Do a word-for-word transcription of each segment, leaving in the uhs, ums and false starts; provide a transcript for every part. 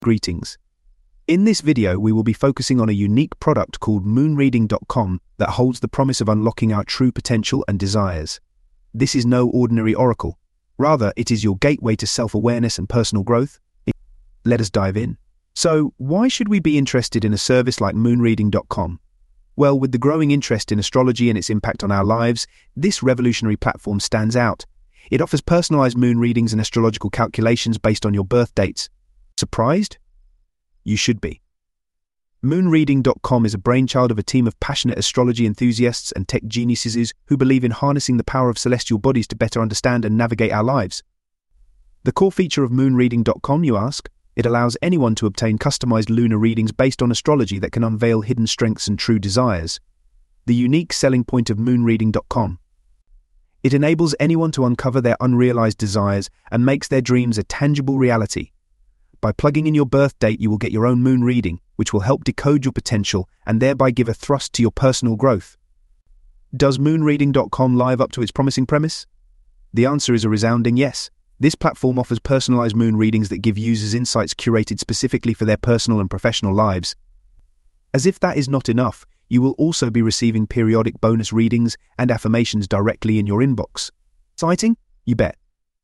Greetings. In this video, we will be focusing on a unique product called moon reading dot com that holds the promise of unlocking our true potential and desires. This is no ordinary oracle. Rather, it is your gateway to self-awareness and personal growth. Let us dive in. So, why should we be interested in a service like moon reading dot com? Well, with the growing interest in astrology and its impact on our lives, this revolutionary platform stands out. It offers personalized moon readings and astrological calculations based on your birth dates. Surprised? You should be. moon reading dot com is a brainchild of a team of passionate astrology enthusiasts and tech geniuses who believe in harnessing the power of celestial bodies to better understand and navigate our lives. The core feature of moon reading dot com, you ask? It allows anyone to obtain customized lunar readings based on astrology that can unveil hidden strengths and true desires. The unique selling point of moon reading dot com. It enables anyone to uncover their unrealized desires and makes their dreams a tangible reality. By plugging in your birth date, you will get your own moon reading, which will help decode your potential and thereby give a thrust to your personal growth. Does moon reading dot com live up to its promising premise? The answer is a resounding yes. This platform offers personalized moon readings that give users insights curated specifically for their personal and professional lives. As if that is not enough, you will also be receiving periodic bonus readings and affirmations directly in your inbox. Exciting? You bet.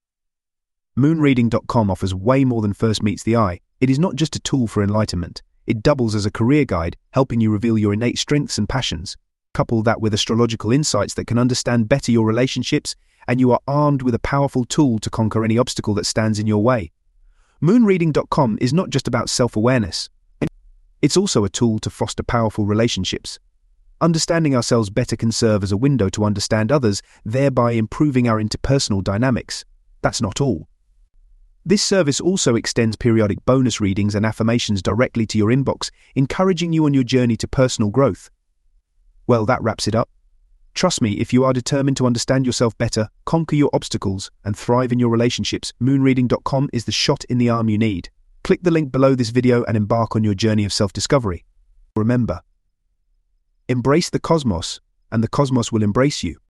moon reading dot com offers way more than first meets the eye. It is not just a tool for enlightenment. It doubles as a career guide, helping you reveal your innate strengths and passions. Couple that with astrological insights that can understand better your relationships, and you are armed with a powerful tool to conquer any obstacle that stands in your way. moon reading dot com is not just about self-awareness. It's also a tool to foster powerful relationships. Understanding ourselves better can serve as a window to understand others, thereby improving our interpersonal dynamics. That's not all. This service also extends periodic bonus readings and affirmations directly to your inbox, encouraging you on your journey to personal growth. Well, that wraps it up. Trust me, if you are determined to understand yourself better, conquer your obstacles, and thrive in your relationships, moon reading dot com is the shot in the arm you need. Click the link below this video and embark on your journey of self-discovery. Remember, embrace the cosmos, and the cosmos will embrace you.